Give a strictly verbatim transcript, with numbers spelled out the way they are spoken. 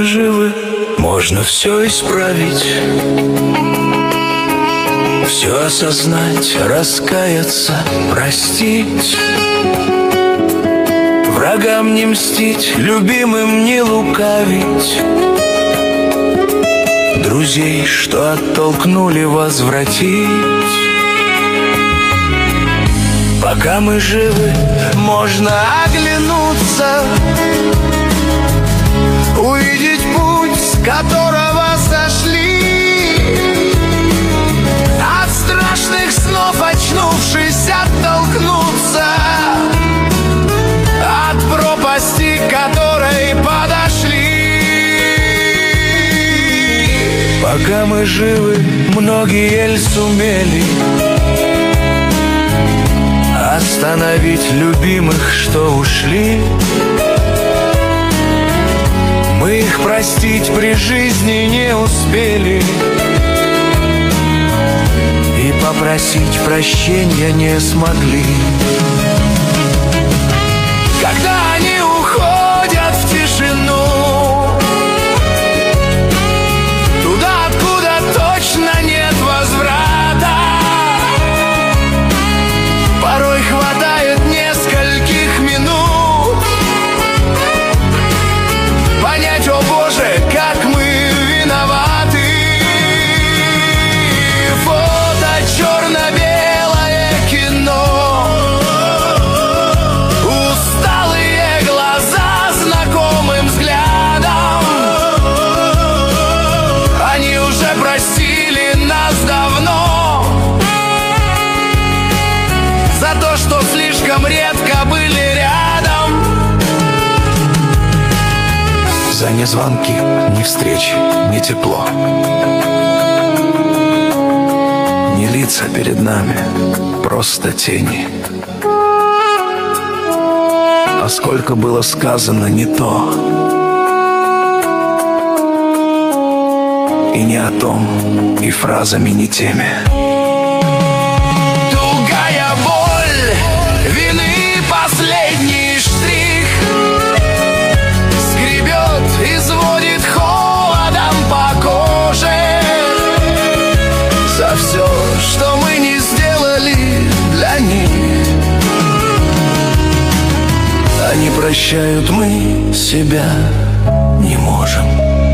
живы, можно все исправить, все осознать, раскаяться, простить, врагам не мстить, любимым не лукавить, друзей, что оттолкнули, возвратить. Пока мы живы, можно оглянуться, увидеть путь, с которого сошли, от страшных снов очнувшись, оттолкнуться от пропасти, к которой подошли. Пока мы живы, многие еле сумели остановить любимых, что ушли. Мы их простить при жизни не успели и попросить прощения не смогли. Когда они уходят в тишину, туда, откуда точно нет возврата, порой хватает нескольких минут понять, о Боже, как мы виноваты. Фото черно-белое кино, усталые глаза знакомым взглядом. Они уже простили нас давно за то, что слишком редко были рядом, за ни звонки, ни встречи, ни тепло, ни лица перед нами, просто тени. А сколько было сказано не то, и не о том, и фразами не теми. Тугая боль вины, последний штрих, скребет, изводит холодом по коже за все, что мы не сделали для них. Они прощают, мы себя не можем.